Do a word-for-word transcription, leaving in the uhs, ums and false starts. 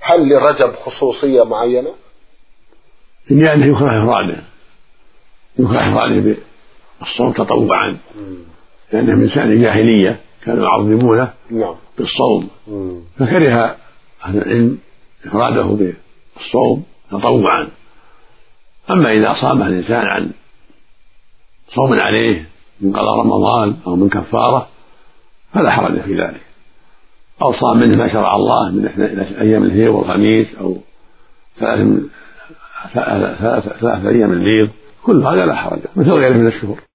هل لرجب خصوصية معينة؟ يعني يكره إفراده، يكره إفراده بالصوم تطوعا، لأنه من شأن الجاهلية كانوا يعظمونه بالصوم، فكره أهل العلم إفراده بالصوم تطوعا. أما إذا صامه الإنسان عن صوم عليه من قضاء رمضان أو من كفارة فلا حرج في ذلك، أو صام منه ما شرع الله من أيام الهيل والخميس أو ثلاث ثلاث أيام البيض، كل هذا لا حرج مثل غيره من الشهور.